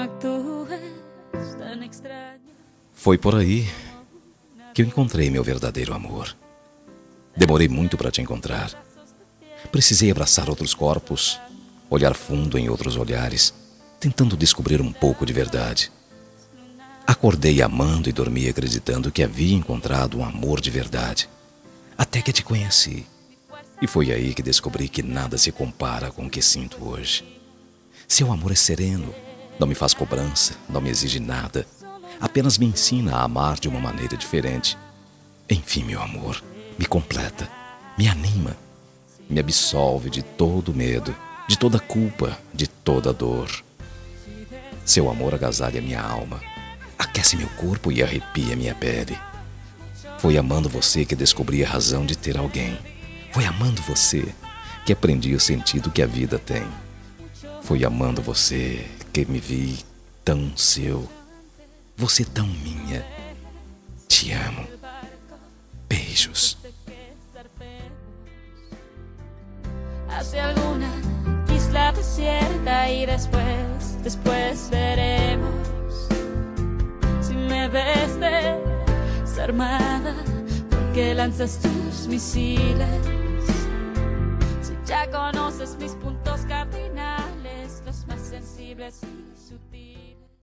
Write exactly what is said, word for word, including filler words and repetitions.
Foi por aí que eu encontrei meu verdadeiro amor. Demorei muito para te encontrar. Precisei abraçar outros corpos, olhar fundo em outros olhares, tentando descobrir um pouco de verdade. Acordei amando e dormi acreditando que havia encontrado um amor de verdade. Até que te conheci. E foi aí que descobri que nada se compara com o que sinto hoje. Seu amor é sereno, não me faz cobrança, não me exige nada. Apenas me ensina a amar de uma maneira diferente. Enfim, meu amor, me completa, me anima, me absolve de todo medo, de toda culpa, de toda dor. Seu amor agasalha minha alma, aquece meu corpo e arrepia minha pele. Foi amando você que descobri a razão de ter alguém. Foi amando você que aprendi o sentido que a vida tem. Foi amando você que me vi tão seu. Você tão minha. Te amo. Beijos. Hacia alguna isla desierta y después, después veremos. Si me ves desarmada, porque lanzas tus misiles. Si ya conoces mis puntos cardinales, los más sensibles y sutiles.